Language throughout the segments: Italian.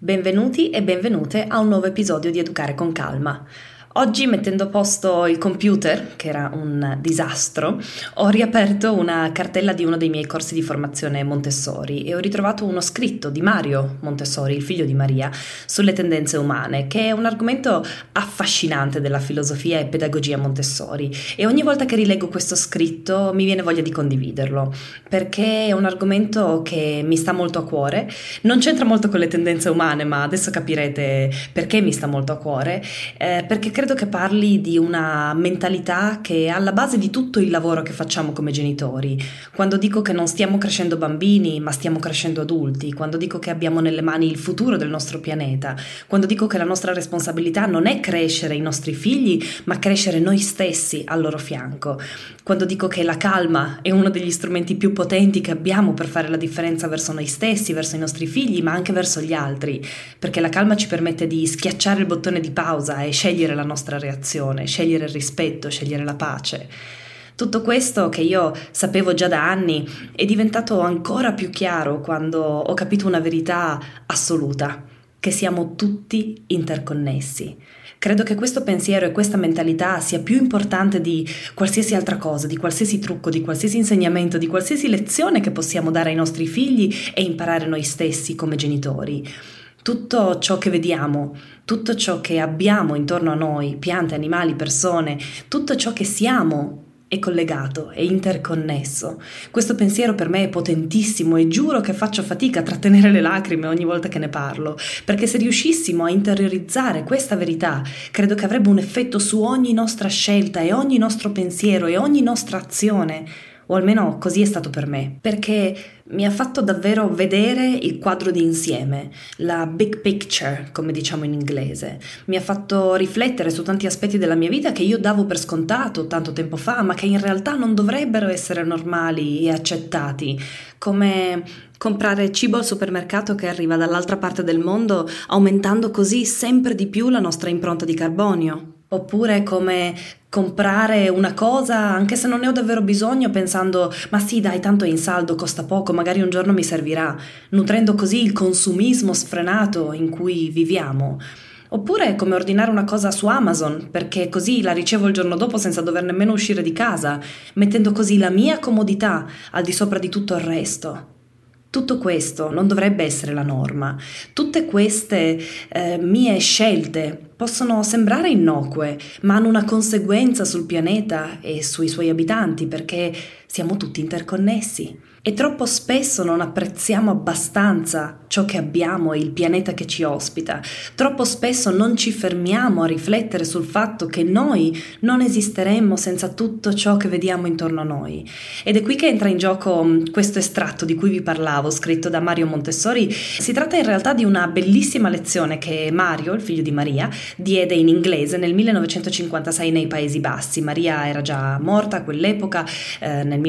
Benvenuti e benvenute a un nuovo episodio di Educare con Calma. Oggi, mettendo a posto il computer, che era un disastro, ho riaperto una cartella di uno dei miei corsi di formazione Montessori e ho ritrovato uno scritto di Mario Montessori, il figlio di Maria, sulle tendenze umane, che è un argomento affascinante della filosofia e pedagogia Montessori, e ogni volta che rileggo questo scritto mi viene voglia di condividerlo, perché è un argomento che mi sta molto a cuore. Non c'entra molto con le tendenze umane, ma adesso capirete perché mi sta molto a cuore, perché credo che parli di una mentalità che è alla base di tutto il lavoro che facciamo come genitori. Quando dico che non stiamo crescendo bambini, ma stiamo crescendo adulti, quando dico che abbiamo nelle mani il futuro del nostro pianeta, quando dico che la nostra responsabilità non è crescere i nostri figli, ma crescere noi stessi al loro fianco, quando dico che la calma è uno degli strumenti più potenti che abbiamo per fare la differenza verso noi stessi, verso i nostri figli, ma anche verso gli altri, perché la calma ci permette di schiacciare il bottone di pausa e scegliere la nostra reazione, scegliere il rispetto, scegliere la pace. Tutto questo, che io sapevo già da anni, è diventato ancora più chiaro quando ho capito una verità assoluta, che siamo tutti interconnessi. Credo che questo pensiero e questa mentalità sia più importante di qualsiasi altra cosa, di qualsiasi trucco, di qualsiasi insegnamento, di qualsiasi lezione che possiamo dare ai nostri figli e imparare noi stessi come genitori. Tutto ciò che vediamo, tutto ciò che abbiamo intorno a noi, piante, animali, persone, tutto ciò che siamo è collegato, è interconnesso. Questo pensiero per me è potentissimo e giuro che faccio fatica a trattenere le lacrime ogni volta che ne parlo, perché se riuscissimo a interiorizzare questa verità, credo che avrebbe un effetto su ogni nostra scelta e ogni nostro pensiero e ogni nostra azione. O almeno così è stato per me, perché mi ha fatto davvero vedere il quadro d'insieme, la big picture, come diciamo in inglese. Mi ha fatto riflettere su tanti aspetti della mia vita che io davo per scontato tanto tempo fa, ma che in realtà non dovrebbero essere normali e accettati, come comprare cibo al supermercato che arriva dall'altra parte del mondo, aumentando così sempre di più la nostra impronta di carbonio. Oppure come comprare una cosa anche se non ne ho davvero bisogno, pensando ma sì dai, tanto è in saldo, costa poco, magari un giorno mi servirà, nutrendo così il consumismo sfrenato in cui viviamo. Oppure come ordinare una cosa su Amazon, perché così la ricevo il giorno dopo senza dover nemmeno uscire di casa, mettendo così la mia comodità al di sopra di tutto il resto. Tutto questo non dovrebbe essere la norma. Tutte queste mie scelte possono sembrare innocue, ma hanno una conseguenza sul pianeta e sui suoi abitanti, perché siamo tutti interconnessi. E troppo spesso non apprezziamo abbastanza ciò che abbiamo e il pianeta che ci ospita. Troppo spesso non ci fermiamo a riflettere sul fatto che noi non esisteremmo senza tutto ciò che vediamo intorno a noi. Ed è qui che entra in gioco questo estratto di cui vi parlavo, scritto da Mario Montessori. Si tratta in realtà di una bellissima lezione che Mario, il figlio di Maria, diede in inglese nel 1956 nei Paesi Bassi. Maria era già morta a quell'epoca, nel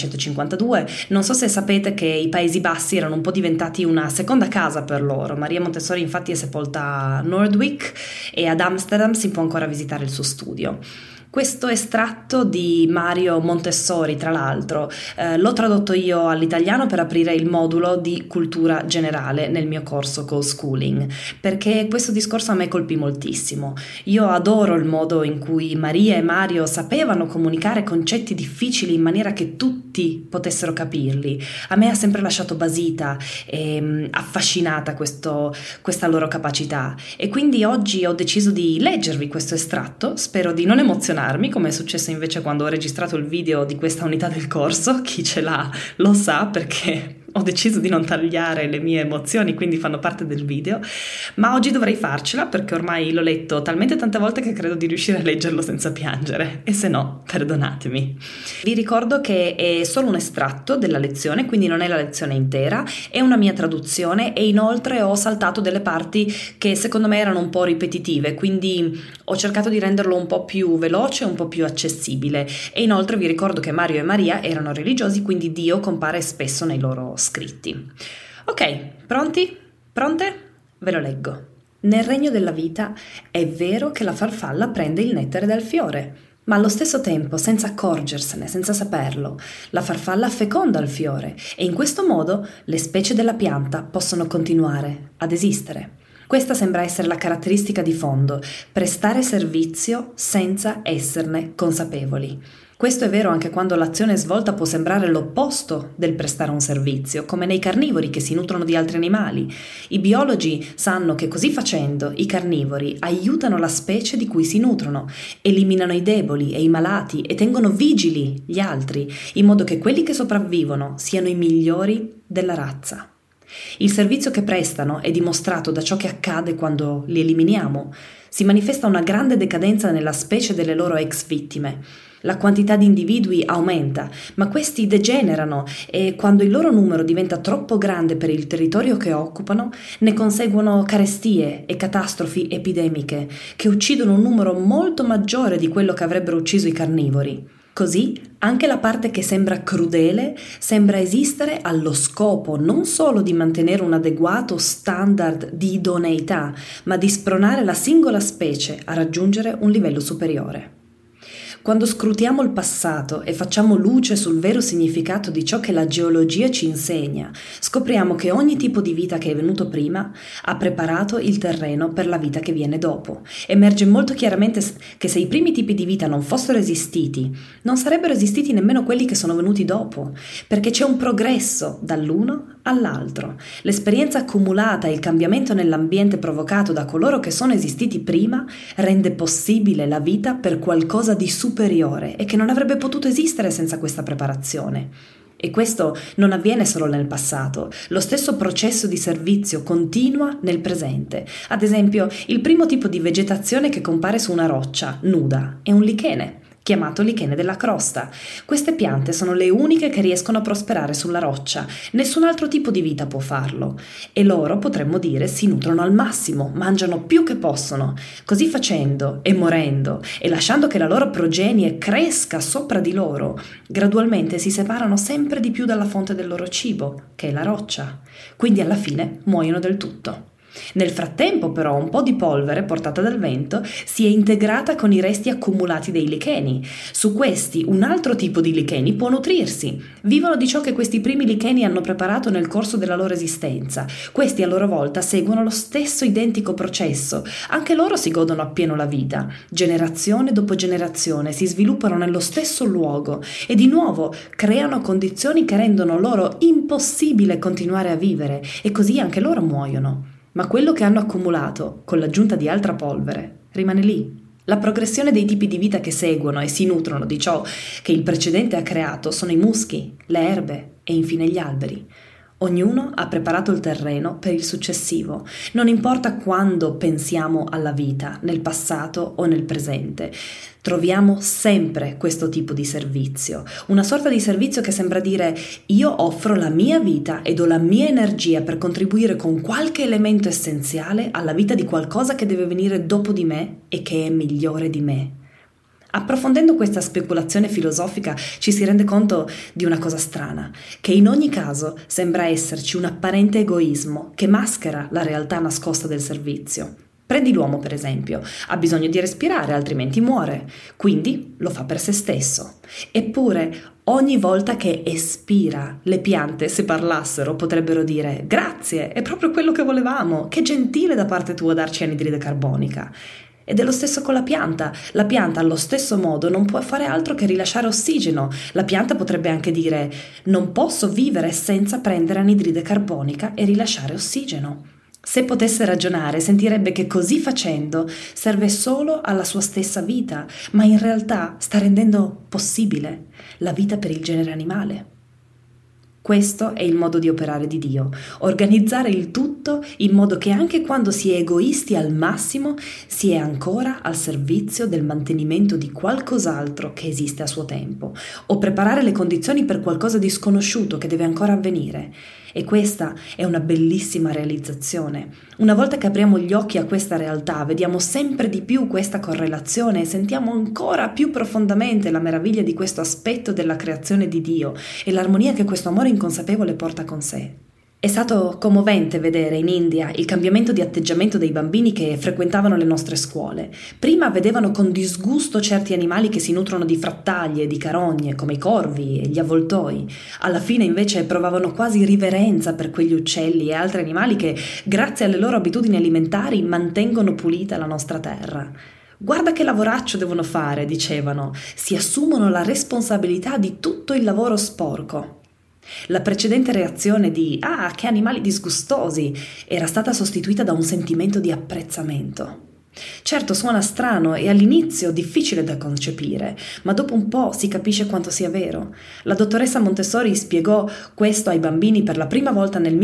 1952. Non so se sapete che i Paesi Bassi erano un po' diventati una seconda casa per loro. Maria Montessori infatti è sepolta a Noordwijk e ad Amsterdam si può ancora visitare il suo studio. Questo estratto di Mario Montessori, tra l'altro, l'ho tradotto io all'italiano per aprire il modulo di cultura generale nel mio corso co-schooling, perché questo discorso a me colpì moltissimo. Io adoro il modo in cui Maria e Mario sapevano comunicare concetti difficili in maniera che tutti potessero capirli. A me ha sempre lasciato basita e affascinata questa loro capacità, e quindi oggi ho deciso di leggervi questo estratto. Spero di non emozionarmi come è successo invece quando ho registrato il video di questa unità del corso. Chi ce l'ha lo sa, perché ho deciso di non tagliare le mie emozioni, quindi fanno parte del video, ma oggi dovrei farcela perché ormai l'ho letto talmente tante volte che credo di riuscire a leggerlo senza piangere, e se no, perdonatemi. Vi ricordo che è solo un estratto della lezione, quindi non è la lezione intera, è una mia traduzione, e inoltre ho saltato delle parti che secondo me erano un po' ripetitive, quindi ho cercato di renderlo un po' più veloce, un po' più accessibile. E inoltre vi ricordo che Mario e Maria erano religiosi, quindi Dio compare spesso nei loro scritti. Ok, pronti? Pronte? Ve lo leggo. Nel regno della vita è vero che la farfalla prende il nettare dal fiore, ma allo stesso tempo, senza accorgersene, senza saperlo, la farfalla feconda il fiore, e in questo modo le specie della pianta possono continuare ad esistere. Questa sembra essere la caratteristica di fondo: prestare servizio senza esserne consapevoli. Questo è vero anche quando l'azione svolta può sembrare l'opposto del prestare un servizio, come nei carnivori che si nutrono di altri animali. I biologi sanno che così facendo i carnivori aiutano la specie di cui si nutrono, eliminano i deboli e i malati e tengono vigili gli altri, in modo che quelli che sopravvivono siano i migliori della razza. Il servizio che prestano è dimostrato da ciò che accade quando li eliminiamo. Si manifesta una grande decadenza nella specie delle loro ex vittime. La quantità di individui aumenta, ma questi degenerano e quando il loro numero diventa troppo grande per il territorio che occupano, ne conseguono carestie e catastrofi epidemiche che uccidono un numero molto maggiore di quello che avrebbero ucciso i carnivori. Così anche la parte che sembra crudele sembra esistere allo scopo non solo di mantenere un adeguato standard di idoneità, ma di spronare la singola specie a raggiungere un livello superiore. Quando scrutiamo il passato e facciamo luce sul vero significato di ciò che la geologia ci insegna, scopriamo che ogni tipo di vita che è venuto prima ha preparato il terreno per la vita che viene dopo. Emerge molto chiaramente che se i primi tipi di vita non fossero esistiti, non sarebbero esistiti nemmeno quelli che sono venuti dopo, perché c'è un progresso dall'uno all'altro. L'esperienza accumulata e il cambiamento nell'ambiente provocato da coloro che sono esistiti prima rende possibile la vita per qualcosa di superiore e che non avrebbe potuto esistere senza questa preparazione. E questo non avviene solo nel passato, lo stesso processo di servizio continua nel presente. Ad esempio, il primo tipo di vegetazione che compare su una roccia nuda è un lichene, chiamato lichene della crosta. Queste piante sono le uniche che riescono a prosperare sulla roccia, nessun altro tipo di vita può farlo e loro, potremmo dire, si nutrono al massimo, mangiano più che possono. Così facendo e morendo e lasciando che la loro progenie cresca sopra di loro, gradualmente si separano sempre di più dalla fonte del loro cibo, che è la roccia, quindi alla fine muoiono del tutto. Nel frattempo però un po' di polvere portata dal vento si è integrata con i resti accumulati dei licheni. Su questi un altro tipo di licheni può nutrirsi. Vivono di ciò che questi primi licheni hanno preparato nel corso della loro esistenza. Questi a loro volta seguono lo stesso identico processo. Anche loro si godono appieno la vita. Generazione dopo generazione si sviluppano nello stesso luogo e di nuovo creano condizioni che rendono loro impossibile continuare a vivere e così anche loro muoiono. Ma quello che hanno accumulato, con l'aggiunta di altra polvere, rimane lì. La progressione dei tipi di vita che seguono e si nutrono di ciò che il precedente ha creato sono i muschi, le erbe e infine gli alberi. Ognuno ha preparato il terreno per il successivo. Non importa quando pensiamo alla vita, nel passato o nel presente. Troviamo sempre questo tipo di servizio, una sorta di servizio che sembra dire: io offro la mia vita e do la mia energia per contribuire con qualche elemento essenziale alla vita di qualcosa che deve venire dopo di me e che è migliore di me. Approfondendo questa speculazione filosofica ci si rende conto di una cosa strana, che in ogni caso sembra esserci un apparente egoismo che maschera la realtà nascosta del servizio. Prendi l'uomo, per esempio, ha bisogno di respirare, altrimenti muore, quindi lo fa per se stesso. Eppure, ogni volta che espira, le piante, se parlassero, potrebbero dire: grazie, è proprio quello che volevamo, che gentile da parte tua darci anidride carbonica. Ed è lo stesso con la pianta allo stesso modo non può fare altro che rilasciare ossigeno. La pianta potrebbe anche dire: non posso vivere senza prendere anidride carbonica e rilasciare ossigeno. Se potesse ragionare, sentirebbe che così facendo serve solo alla sua stessa vita, ma in realtà sta rendendo possibile la vita per il genere animale. Questo è il modo di operare di Dio, organizzare il tutto in modo che anche quando si è egoisti al massimo si è ancora al servizio del mantenimento di qualcos'altro che esiste a suo tempo, o preparare le condizioni per qualcosa di sconosciuto che deve ancora avvenire. E questa è una bellissima realizzazione. Una volta che apriamo gli occhi a questa realtà, vediamo sempre di più questa correlazione e sentiamo ancora più profondamente la meraviglia di questo aspetto della creazione di Dio e l'armonia che questo amore inconsapevole porta con sé. È stato commovente vedere in India il cambiamento di atteggiamento dei bambini che frequentavano le nostre scuole. Prima vedevano con disgusto certi animali che si nutrono di frattaglie e di carogne, come i corvi e gli avvoltoi. Alla fine invece provavano quasi riverenza per quegli uccelli e altri animali che, grazie alle loro abitudini alimentari, mantengono pulita la nostra terra. Guarda che lavoraccio devono fare, dicevano, si assumono la responsabilità di tutto il lavoro sporco. La precedente reazione di «Ah, che animali disgustosi!» era stata sostituita da un sentimento di apprezzamento. Certo, suona strano e all'inizio difficile da concepire, ma dopo un po' si capisce quanto sia vero. La dottoressa Montessori spiegò questo ai bambini per la prima volta nel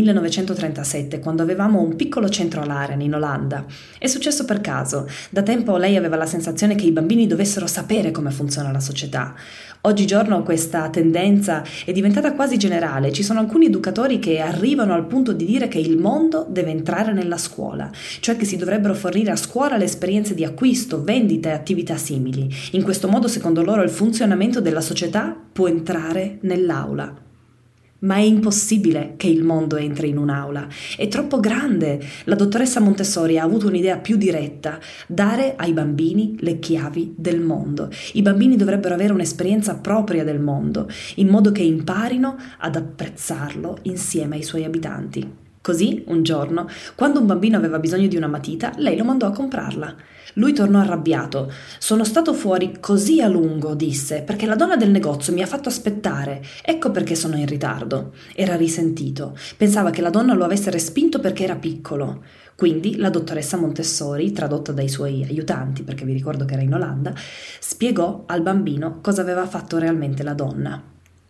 1937, quando avevamo un piccolo centro all'Aren in Olanda. È successo per caso. Da tempo lei aveva la sensazione che i bambini dovessero sapere come funziona la società. Oggigiorno questa tendenza è diventata quasi generale. Ci sono alcuni educatori che arrivano al punto di dire che il mondo deve entrare nella scuola, cioè che si dovrebbero fornire a scuola le esperienze di acquisto, vendita e attività simili. In questo modo, secondo loro, il funzionamento della società può entrare nell'aula. Ma è impossibile che il mondo entri in un'aula, è troppo grande. La dottoressa Montessori ha avuto un'idea più diretta: dare ai bambini le chiavi del mondo. I bambini dovrebbero avere un'esperienza propria del mondo, in modo che imparino ad apprezzarlo insieme ai suoi abitanti. Così, un giorno, quando un bambino aveva bisogno di una matita, lei lo mandò a comprarla. Lui tornò arrabbiato. «Sono stato fuori così a lungo», disse, «perché la donna del negozio mi ha fatto aspettare. Ecco perché sono in ritardo». Era risentito. Pensava che la donna lo avesse respinto perché era piccolo. Quindi la dottoressa Montessori, tradotta dai suoi aiutanti, perché vi ricordo che era in Olanda, spiegò al bambino cosa aveva fatto realmente la donna.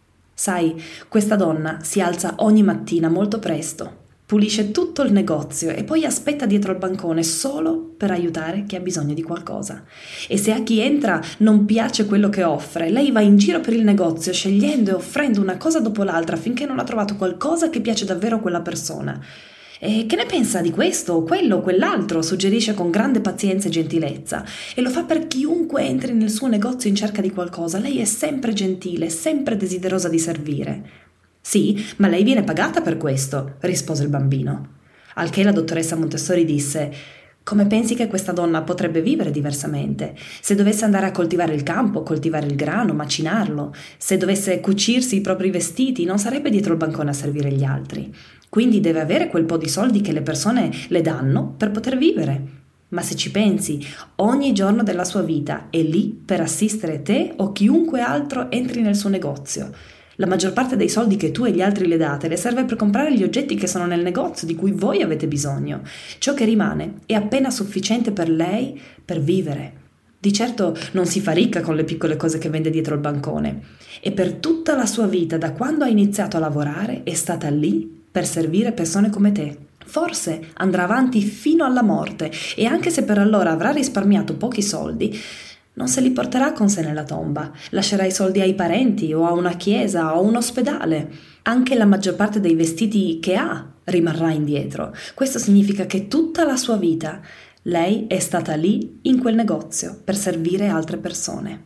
«Sai, questa donna si alza ogni mattina molto presto. Pulisce tutto il negozio e poi aspetta dietro al bancone solo per aiutare chi ha bisogno di qualcosa. E se a chi entra non piace quello che offre, lei va in giro per il negozio scegliendo e offrendo una cosa dopo l'altra finché non ha trovato qualcosa che piace davvero a quella persona. E che ne pensa di questo o quello o quell'altro? Suggerisce con grande pazienza e gentilezza. E lo fa per chiunque entri nel suo negozio in cerca di qualcosa. Lei è sempre gentile, sempre desiderosa di servire». «Sì, ma lei viene pagata per questo», rispose il bambino. Al che la dottoressa Montessori disse: «Come pensi che questa donna potrebbe vivere diversamente? Se dovesse andare a coltivare il campo, coltivare il grano, macinarlo, se dovesse cucirsi i propri vestiti, non sarebbe dietro il bancone a servire gli altri. Quindi deve avere quel po' di soldi che le persone le danno per poter vivere. Ma se ci pensi, ogni giorno della sua vita è lì per assistere te o chiunque altro entri nel suo negozio. La maggior parte dei soldi che tu e gli altri le date le serve per comprare gli oggetti che sono nel negozio di cui voi avete bisogno. Ciò che rimane è appena sufficiente per lei per vivere. Di certo non si fa ricca con le piccole cose che vende dietro il bancone. E per tutta la sua vita, da quando ha iniziato a lavorare, è stata lì per servire persone come te. Forse andrà avanti fino alla morte e anche se per allora avrà risparmiato pochi soldi, non se li porterà con sé nella tomba, lascerà i soldi ai parenti o a una chiesa o a un ospedale. Anche la maggior parte dei vestiti che ha rimarrà indietro. Questo significa che tutta la sua vita lei è stata lì in quel negozio per servire altre persone».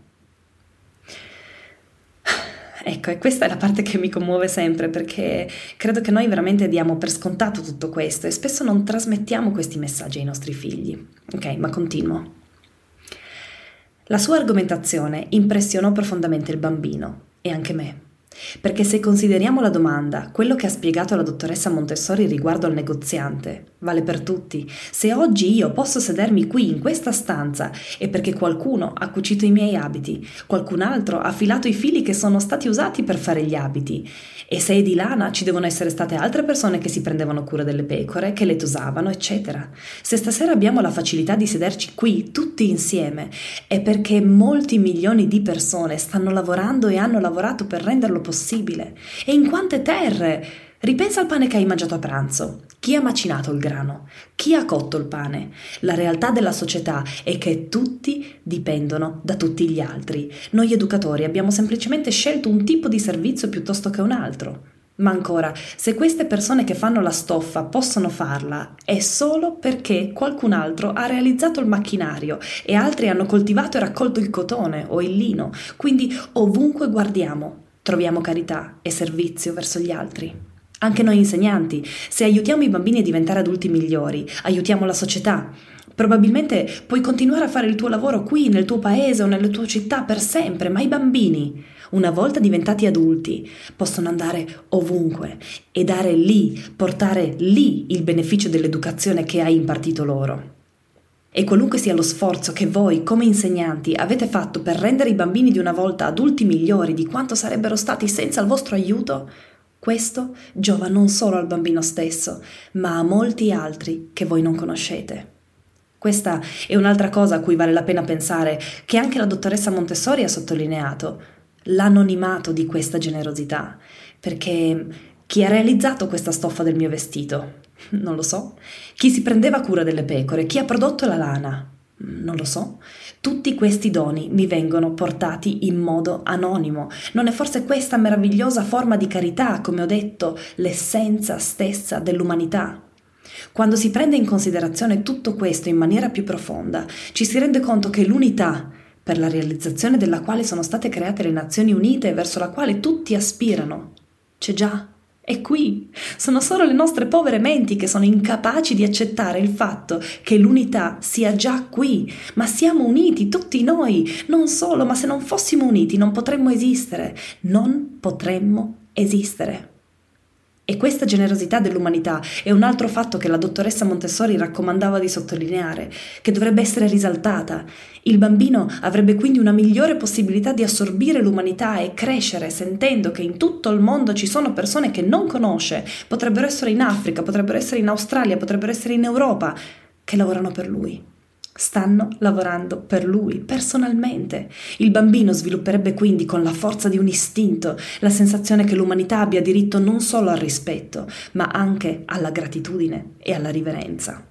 Ecco, e questa è la parte che mi commuove sempre, perché credo che noi veramente diamo per scontato tutto questo e spesso non trasmettiamo questi messaggi ai nostri figli. Ok, ma continuo. La sua argomentazione impressionò profondamente il bambino e anche me, perché se consideriamo la domanda, quello che ha spiegato la dottoressa Montessori riguardo al negoziante, vale per tutti. Se oggi io posso sedermi qui in questa stanza è perché qualcuno ha cucito i miei abiti, qualcun altro ha filato i fili che sono stati usati per fare gli abiti. E se è di lana ci devono essere state altre persone che si prendevano cura delle pecore, che le tosavano, eccetera. Se stasera abbiamo la facilità di sederci qui tutti insieme è perché molti milioni di persone stanno lavorando e hanno lavorato per renderlo possibile. E in quante terre! Ripensa al pane che hai mangiato a pranzo. Chi ha macinato il grano? Chi ha cotto il pane? La realtà della società è che tutti dipendono da tutti gli altri. Noi educatori abbiamo semplicemente scelto un tipo di servizio piuttosto che un altro. Ma ancora, se queste persone che fanno la stoffa possono farla, è solo perché qualcun altro ha realizzato il macchinario e altri hanno coltivato e raccolto il cotone o il lino. Quindi ovunque guardiamo, troviamo carità e servizio verso gli altri. Anche noi insegnanti, se aiutiamo i bambini a diventare adulti migliori, aiutiamo la società. Probabilmente puoi continuare a fare il tuo lavoro qui, nel tuo paese o nella tua città per sempre, ma i bambini, una volta diventati adulti, possono andare ovunque e portare lì il beneficio dell'educazione che hai impartito loro. E qualunque sia lo sforzo che voi, come insegnanti, avete fatto per rendere i bambini di una volta adulti migliori di quanto sarebbero stati senza il vostro aiuto, questo giova non solo al bambino stesso, ma a molti altri che voi non conoscete. Questa è un'altra cosa a cui vale la pena pensare, che anche la dottoressa Montessori ha sottolineato, l'anonimato di questa generosità, perché chi ha realizzato questa stoffa del mio vestito? Non lo so. Chi si prendeva cura delle pecore? Chi ha prodotto la lana? Non lo so. Tutti questi doni mi vengono portati in modo anonimo. Non è forse questa meravigliosa forma di carità, come ho detto, l'essenza stessa dell'umanità? Quando si prende in considerazione tutto questo in maniera più profonda, ci si rende conto che l'unità, per la realizzazione della quale sono state create le Nazioni Unite e verso la quale tutti aspirano, c'è già. È qui. Sono solo le nostre povere menti che sono incapaci di accettare il fatto che l'unità sia già qui. Ma siamo uniti, tutti noi. Non solo, ma se non fossimo uniti non potremmo esistere. Non potremmo esistere. E questa generosità dell'umanità è un altro fatto che la dottoressa Montessori raccomandava di sottolineare, che dovrebbe essere risaltata. Il bambino avrebbe quindi una migliore possibilità di assorbire l'umanità e crescere sentendo che in tutto il mondo ci sono persone che non conosce, potrebbero essere in Africa, potrebbero essere in Australia, potrebbero essere in Europa, che lavorano per lui. Stanno lavorando per lui, personalmente. Il bambino svilupperebbe quindi con la forza di un istinto la sensazione che l'umanità abbia diritto non solo al rispetto, ma anche alla gratitudine e alla riverenza.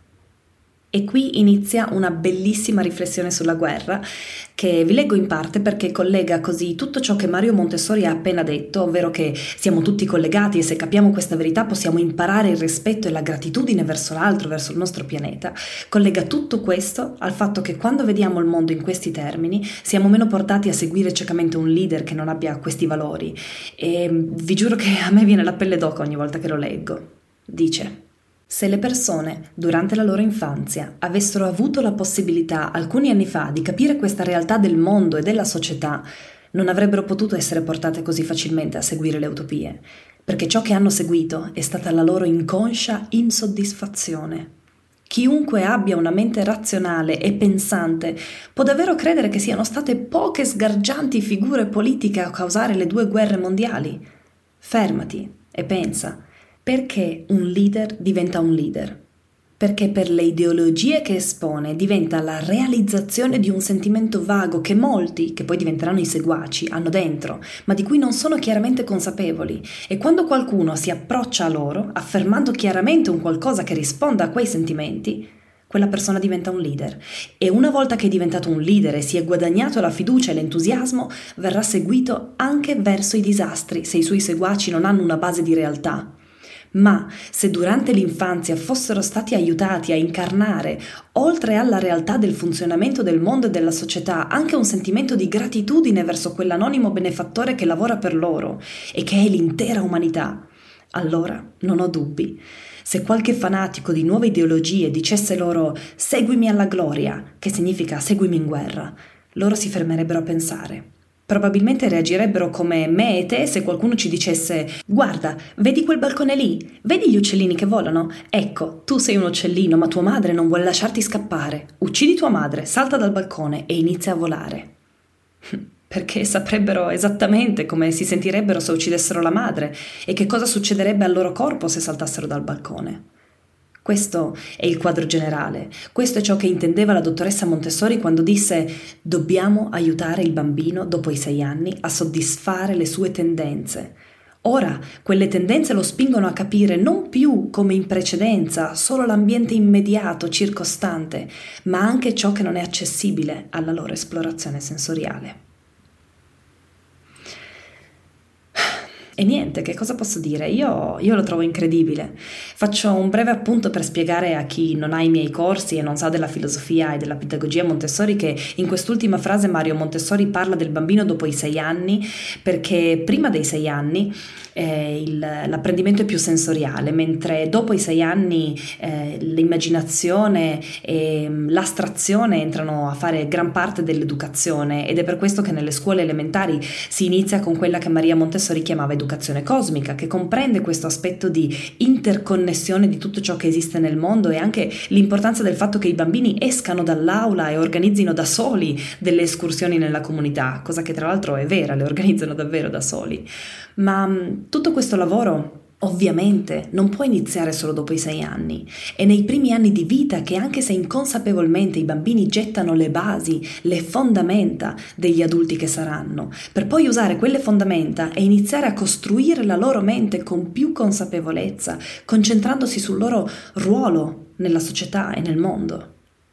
E qui inizia una bellissima riflessione sulla guerra, che vi leggo in parte perché collega così tutto ciò che Mario Montessori ha appena detto, ovvero che siamo tutti collegati e se capiamo questa verità possiamo imparare il rispetto e la gratitudine verso l'altro, verso il nostro pianeta. Collega tutto questo al fatto che quando vediamo il mondo in questi termini siamo meno portati a seguire ciecamente un leader che non abbia questi valori. E vi giuro che a me viene la pelle d'oca ogni volta che lo leggo. Dice: se le persone, durante la loro infanzia, avessero avuto la possibilità alcuni anni fa di capire questa realtà del mondo e della società, non avrebbero potuto essere portate così facilmente a seguire le utopie, perché ciò che hanno seguito è stata la loro inconscia insoddisfazione. Chiunque abbia una mente razionale e pensante può davvero credere che siano state poche sgargianti figure politiche a causare le 2 guerre mondiali. Fermati e pensa. Perché un leader diventa un leader? Perché per le ideologie che espone diventa la realizzazione di un sentimento vago che molti, che poi diventeranno i seguaci, hanno dentro, ma di cui non sono chiaramente consapevoli. E quando qualcuno si approccia a loro, affermando chiaramente un qualcosa che risponda a quei sentimenti, quella persona diventa un leader. E una volta che è diventato un leader e si è guadagnato la fiducia e l'entusiasmo, verrà seguito anche verso i disastri se i suoi seguaci non hanno una base di realtà. Ma se durante l'infanzia fossero stati aiutati a incarnare, oltre alla realtà del funzionamento del mondo e della società, anche un sentimento di gratitudine verso quell'anonimo benefattore che lavora per loro e che è l'intera umanità, allora non ho dubbi. Se qualche fanatico di nuove ideologie dicesse loro «seguimi alla gloria», che significa «seguimi in guerra», loro si fermerebbero a pensare. Probabilmente reagirebbero come me e te se qualcuno ci dicesse «Guarda, vedi quel balcone lì? Vedi gli uccellini che volano? Ecco, tu sei un uccellino, ma tua madre non vuole lasciarti scappare. Uccidi tua madre, salta dal balcone e inizia a volare». Perché saprebbero esattamente come si sentirebbero se uccidessero la madre e che cosa succederebbe al loro corpo se saltassero dal balcone. Questo è il quadro generale, questo è ciò che intendeva la dottoressa Montessori quando disse «dobbiamo aiutare il bambino dopo i 6 anni a soddisfare le sue tendenze». Ora quelle tendenze lo spingono a capire non più come in precedenza solo l'ambiente immediato, circostante, ma anche ciò che non è accessibile alla loro E niente, che cosa posso dire? Io lo trovo incredibile. Faccio un breve appunto per spiegare a chi non ha i miei corsi e non sa della filosofia e della pedagogia Montessori che in quest'ultima frase Mario Montessori parla del bambino dopo i 6 anni, perché prima dei 6 anni l'apprendimento è più sensoriale, mentre dopo i 6 anni l'immaginazione e l'astrazione entrano a fare gran parte dell'educazione, ed è per questo che nelle scuole elementari si inizia con quella che Maria Montessori chiamava educazione cosmica, che comprende questo aspetto di interconnessione di tutto ciò che esiste nel mondo e anche l'importanza del fatto che i bambini escano dall'aula e organizzino da soli delle escursioni nella comunità, cosa che tra l'altro è vera, le organizzano davvero da soli. Ma tutto questo lavoro ovviamente non può iniziare solo dopo i 6 anni. È nei primi anni di vita che, anche se inconsapevolmente, i bambini gettano le basi, le fondamenta degli adulti che saranno, per poi usare quelle fondamenta e iniziare a costruire la loro mente con più consapevolezza, concentrandosi sul loro ruolo nella società e nel mondo.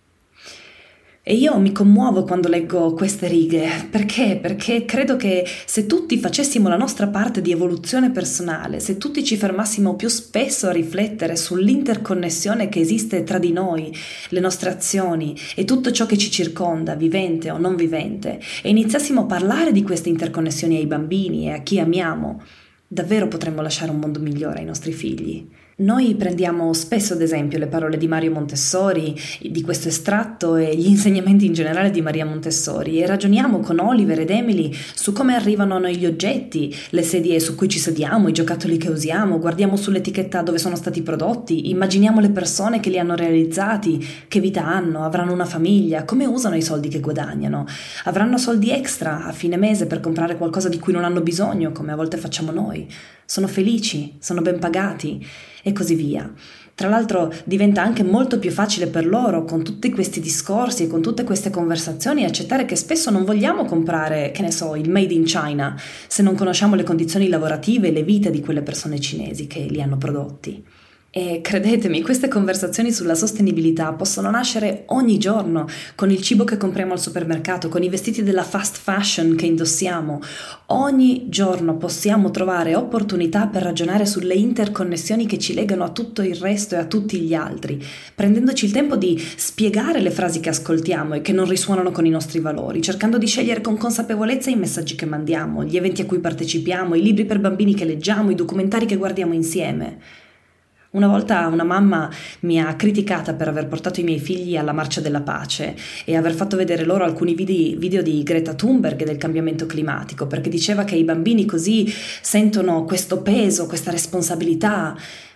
E io mi commuovo quando leggo queste righe. Perché? Perché credo che se tutti facessimo la nostra parte di evoluzione personale, se tutti ci fermassimo più spesso a riflettere sull'interconnessione che esiste tra di noi, le nostre azioni e tutto ciò che ci circonda, vivente o non vivente, e iniziassimo a parlare di queste interconnessioni ai bambini e a chi amiamo, davvero potremmo lasciare un mondo migliore ai nostri figli. Noi prendiamo spesso ad esempio le parole di Mario Montessori, di questo estratto e gli insegnamenti in generale di Maria Montessori, e ragioniamo con Oliver ed Emily su come arrivano a noi gli oggetti, le sedie su cui ci sediamo, i giocattoli che usiamo, guardiamo sull'etichetta dove sono stati prodotti, immaginiamo le persone che li hanno realizzati, che vita hanno, avranno una famiglia, come usano i soldi che guadagnano, avranno soldi extra a fine mese per comprare qualcosa di cui non hanno bisogno, come a volte facciamo noi. Sono felici, sono ben pagati e così via. Tra l'altro diventa anche molto più facile per loro, con tutti questi discorsi e con tutte queste conversazioni, accettare che spesso non vogliamo comprare, che ne so, il made in China, se non conosciamo le condizioni lavorative e le vite di quelle persone cinesi che li hanno prodotti. E credetemi, queste conversazioni sulla sostenibilità possono nascere ogni giorno, con il cibo che compriamo al supermercato, con i vestiti della fast fashion che indossiamo. Ogni giorno possiamo trovare opportunità per ragionare sulle interconnessioni che ci legano a tutto il resto e a tutti gli altri, prendendoci il tempo di spiegare le frasi che ascoltiamo e che non risuonano con i nostri valori, cercando di scegliere con consapevolezza i messaggi che mandiamo, gli eventi a cui partecipiamo, i libri per bambini che leggiamo, i documentari che guardiamo insieme. Una volta una mamma mi ha criticata per aver portato i miei figli alla Marcia della Pace e aver fatto vedere loro alcuni video di Greta Thunberg e del cambiamento climatico, perché diceva che i bambini così sentono questo peso, questa responsabilità.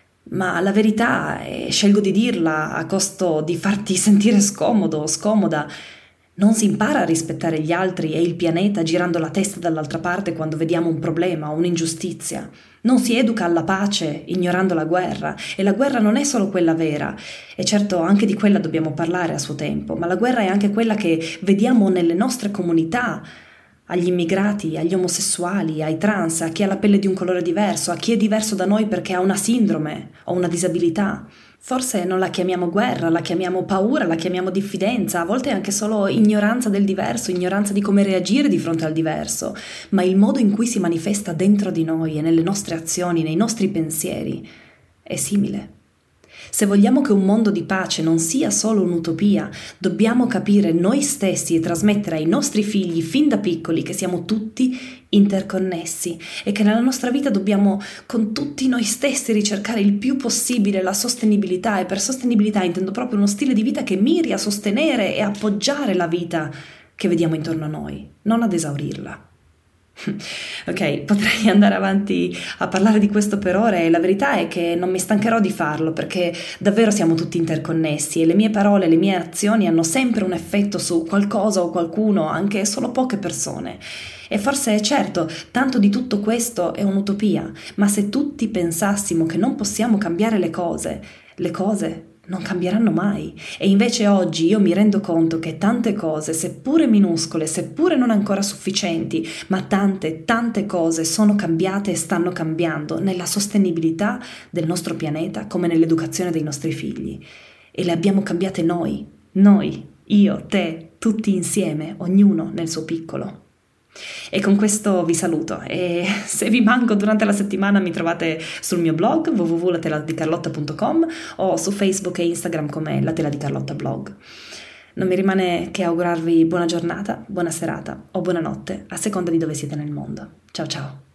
Ma la verità, e scelgo di dirla a costo di farti sentire scomodo o scomoda, non si impara a rispettare gli altri e il pianeta girando la testa dall'altra parte quando vediamo un problema o un'ingiustizia. Non si educa alla pace ignorando la guerra, e la guerra non è solo quella vera, e certo anche di quella dobbiamo parlare a suo tempo, ma la guerra è anche quella che vediamo nelle nostre comunità, agli immigrati, agli omosessuali, ai trans, a chi ha la pelle di un colore diverso, a chi è diverso da noi perché ha una sindrome o una disabilità. Forse non la chiamiamo guerra, la chiamiamo paura, la chiamiamo diffidenza, a volte anche solo ignoranza del diverso, ignoranza di come reagire di fronte al diverso, ma il modo in cui si manifesta dentro di noi e nelle nostre azioni, nei nostri pensieri, è simile. Se vogliamo che un mondo di pace non sia solo un'utopia, dobbiamo capire noi stessi e trasmettere ai nostri figli fin da piccoli che siamo tutti interconnessi e che nella nostra vita dobbiamo con tutti noi stessi ricercare il più possibile la sostenibilità, e per sostenibilità intendo proprio uno stile di vita che miri a sostenere e appoggiare la vita che vediamo intorno a noi, non ad esaurirla. Ok, potrei andare avanti a parlare di questo per ore, e la verità è che non mi stancherò di farlo, perché davvero siamo tutti interconnessi e le mie parole, le mie azioni hanno sempre un effetto su qualcosa o qualcuno, anche solo poche persone. E forse, certo, tanto di tutto questo è un'utopia, ma se tutti pensassimo che non possiamo cambiare le cose non cambieranno mai. E invece oggi io mi rendo conto che tante cose, seppure minuscole, seppure non ancora sufficienti, ma tante cose sono cambiate e stanno cambiando nella sostenibilità del nostro pianeta come nell'educazione dei nostri figli. E le abbiamo cambiate noi, io, te, tutti insieme, ognuno nel suo piccolo. E con questo vi saluto e se vi manco durante la settimana mi trovate sul mio blog www.lateladicarlotta.com o su Facebook e Instagram come La Tela di Carlotta Blog. Non mi rimane che augurarvi buona giornata, buona serata o buonanotte a seconda di dove siete nel mondo. Ciao ciao!